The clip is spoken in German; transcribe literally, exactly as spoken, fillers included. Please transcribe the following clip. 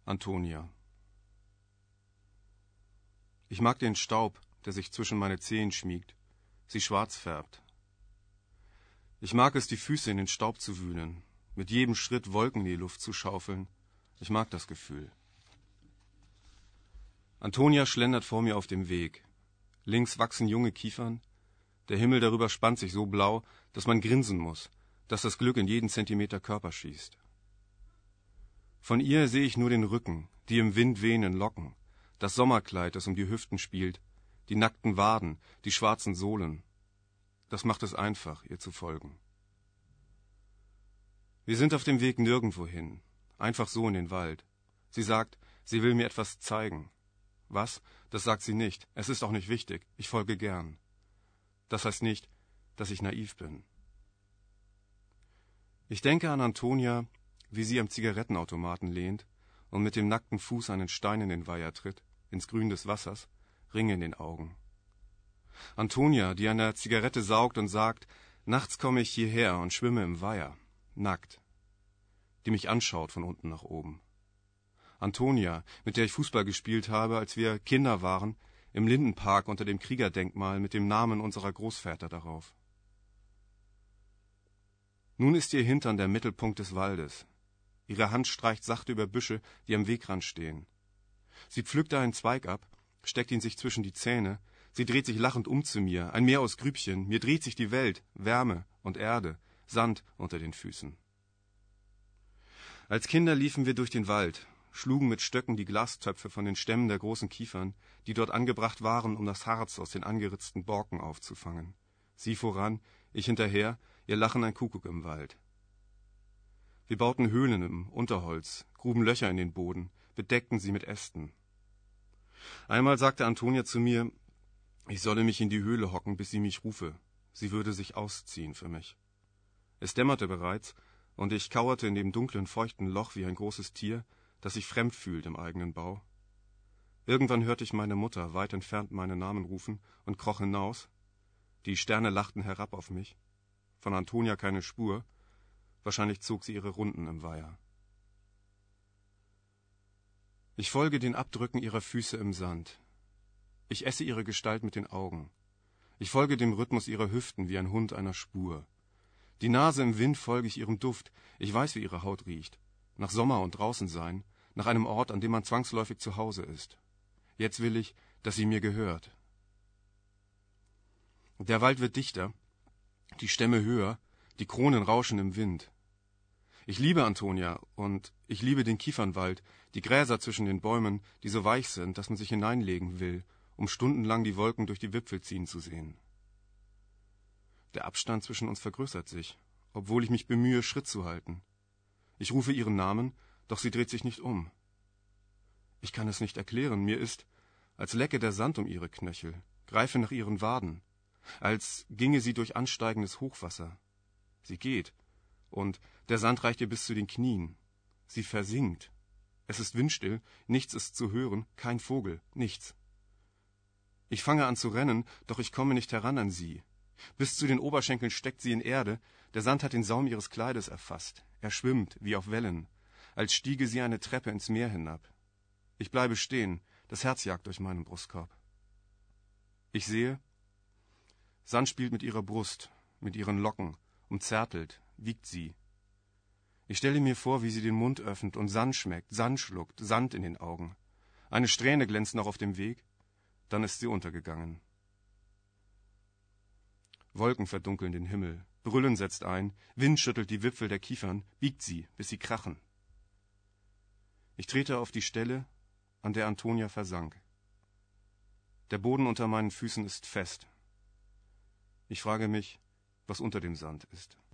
Antonia. Ich mag den Staub, der sich zwischen meine Zehen schmiegt, sie schwarz färbt. Ich mag es, die Füße in den Staub zu wühlen, mit jedem Schritt Wolken in die Luft zu schaufeln. Ich mag das Gefühl. Antonia schlendert vor mir auf dem Weg. Links wachsen junge Kiefern. Der Himmel darüber spannt sich so blau, dass man grinsen muss, dass das Glück in jeden Zentimeter Körper schießt. Von ihr sehe ich nur den Rücken, die im Wind wehenden Locken, das Sommerkleid, das um die Hüften spielt, die nackten Waden, die schwarzen Sohlen. Das macht es einfach, ihr zu folgen. Wir sind auf dem Weg nirgendwo hin, einfach so in den Wald. Sie sagt, sie will mir etwas zeigen. Was? Das sagt sie nicht. Es ist auch nicht wichtig. Ich folge gern. Das heißt nicht, dass ich naiv bin. Ich denke an Antonia, wie sie am Zigarettenautomaten lehnt und mit dem nackten Fuß einen Stein in den Weiher tritt, ins Grün des Wassers, Ringe in den Augen. Antonia, die an der Zigarette saugt und sagt, nachts komme ich hierher und schwimme im Weiher, nackt, die mich anschaut von unten nach oben. Antonia, mit der ich Fußball gespielt habe, als wir Kinder waren, im Lindenpark unter dem Kriegerdenkmal mit dem Namen unserer Großväter darauf. Nun ist ihr Hintern der Mittelpunkt des Waldes. Ihre Hand streicht sachte über Büsche, die am Wegrand stehen. Sie pflückt einen Zweig ab, steckt ihn sich zwischen die Zähne, sie dreht sich lachend um zu mir, ein Meer aus Grübchen, mir dreht sich die Welt, Wärme und Erde, Sand unter den Füßen. Als Kinder liefen wir durch den Wald, schlugen mit Stöcken die Glastöpfe von den Stämmen der großen Kiefern, die dort angebracht waren, um das Harz aus den angeritzten Borken aufzufangen. Sie voran, ich hinterher, ihr Lachen ein Kuckuck im Wald. Wir bauten Höhlen im Unterholz, gruben Löcher in den Boden, bedeckten sie mit Ästen. Einmal sagte Antonia zu mir, ich solle mich in die Höhle hocken, bis sie mich rufe. Sie würde sich ausziehen für mich. Es dämmerte bereits, und ich kauerte in dem dunklen, feuchten Loch wie ein großes Tier, das sich fremd fühlt im eigenen Bau. Irgendwann hörte ich meine Mutter weit entfernt meinen Namen rufen und kroch hinaus. Die Sterne lachten herab auf mich. Von Antonia keine Spur. Wahrscheinlich zog sie ihre Runden im Weiher. Ich folge den Abdrücken ihrer Füße im Sand. Ich esse ihre Gestalt mit den Augen. Ich folge dem Rhythmus ihrer Hüften wie ein Hund einer Spur. Die Nase im Wind folge ich ihrem Duft. Ich weiß, wie ihre Haut riecht. Nach Sommer und draußen sein, nach einem Ort, an dem man zwangsläufig zu Hause ist. Jetzt will ich, dass sie mir gehört. Der Wald wird dichter, die Stämme höher, die Kronen rauschen im Wind. Ich liebe Antonia und ich liebe den Kiefernwald, die Gräser zwischen den Bäumen, die so weich sind, dass man sich hineinlegen will, um stundenlang die Wolken durch die Wipfel ziehen zu sehen. Der Abstand zwischen uns vergrößert sich, obwohl ich mich bemühe, Schritt zu halten. Ich rufe ihren Namen, doch sie dreht sich nicht um. Ich kann es nicht erklären, mir ist, als lecke der Sand um ihre Knöchel, greife nach ihren Waden, als ginge sie durch ansteigendes Hochwasser. Sie geht, und der Sand reicht ihr bis zu den Knien. Sie versinkt. Es ist windstill, nichts ist zu hören, kein Vogel, nichts. Ich fange an zu rennen, doch ich komme nicht heran an sie. Bis zu den Oberschenkeln steckt sie in Erde, der Sand hat den Saum ihres Kleides erfasst. Er schwimmt, wie auf Wellen, als stiege sie eine Treppe ins Meer hinab. Ich bleibe stehen, das Herz jagt durch meinen Brustkorb. Ich sehe, Sand spielt mit ihrer Brust, mit ihren Locken, umzärtelt, wiegt sie. Ich stelle mir vor, wie sie den Mund öffnet und Sand schmeckt, Sand schluckt, Sand in den Augen. Eine Strähne glänzt noch auf dem Weg, dann ist sie untergegangen. Wolken verdunkeln den Himmel, Brüllen setzt ein, Wind schüttelt die Wipfel der Kiefern, biegt sie, bis sie krachen. Ich trete auf die Stelle, an der Antonia versank. Der Boden unter meinen Füßen ist fest. Ich frage mich, was unter dem Sand ist.